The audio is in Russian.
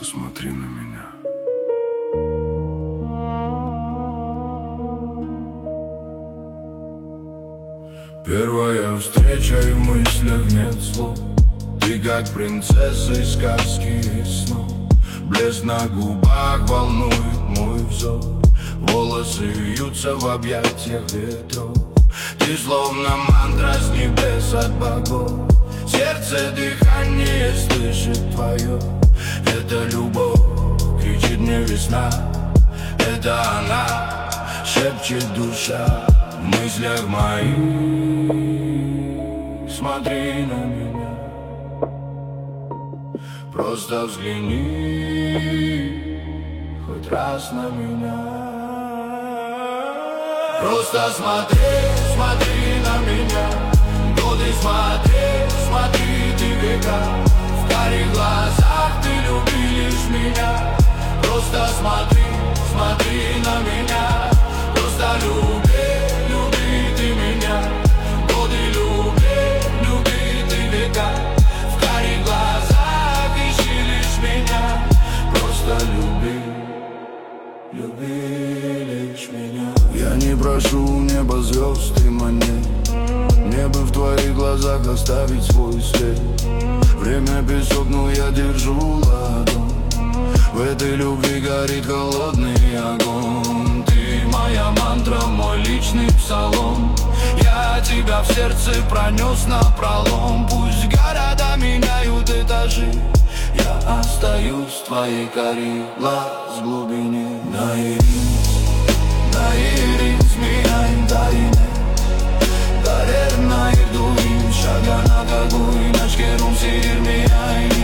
смотри на меня. Первая встреча и в мыслях нет слов. Ты как принцесса из сказки и снов. Блеск на губах волнует мой взор. Волосы вьются в объятиях ветров. Ты словно мантра с небес от богов. Сердце дыхание слышит твое. Это любовь, кричит мне весна. Это она, шепчет душа в мыслях моих. Смотри на меня, просто взгляни хоть раз на меня. Просто смотри, смотри на меня. Годы смотри, смотри ты века. В карих глазах ты любишь меня. Просто смотри, смотри на меня. Просто люби, люби ты меня. Годы люби, люби ты века. В карих глазах ищи лишь меня. Просто люби, люби лишь меня. Я не прошу неба, звезд и монет. Мне бы в твоих глазах оставить свой след. Время песок, но я держу ладонь. В этой любви горит холодный огонь. Ты моя мантра, мой личный псалом. Я тебя в сердце пронес напролом. Пусть города меняют этажи, я остаюсь в твоей коре глаз глубине. Nairis mine tayine Kader nair duin Şaga naka duin Aşkerum sihir mi ayn